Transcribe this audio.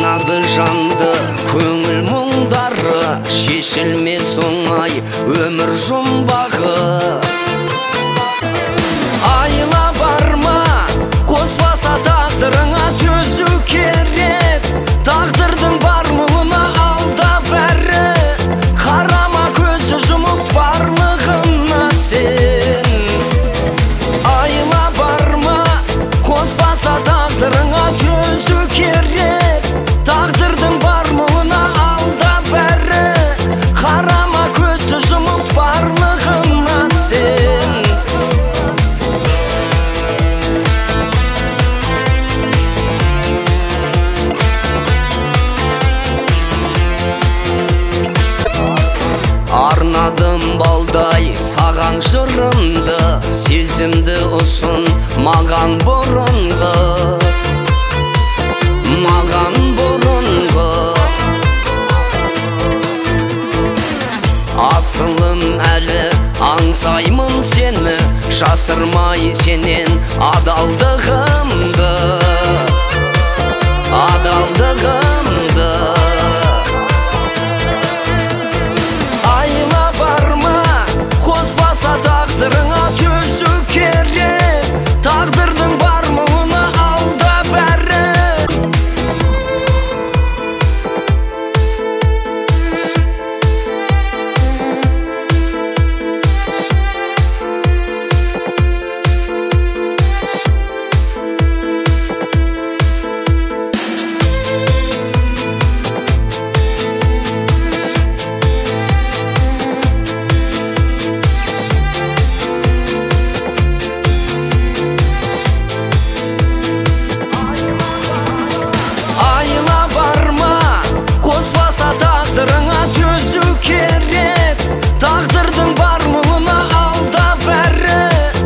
арнады жанды көңіл мұңдары, шешілмес оңай өмір жұмбағы. Айла барма, қоспаса тағдырыңа төзу керек. Тағдырдың бар мұңына алда бәрі, қарама көзді жұмып барлығына сен. Айла барма, қоспаса тағдырыңа төзу керек. Тағдырдың бар мұңына алда бәрі, қарама көзді жұмып барлығына сен. Арнадым балдай саған жырымды, сезімді ұсын маған бұрынғы, маған бұрынғы. Асылым әлі аңсаймын сені, жасырмай сенен адалдығымды.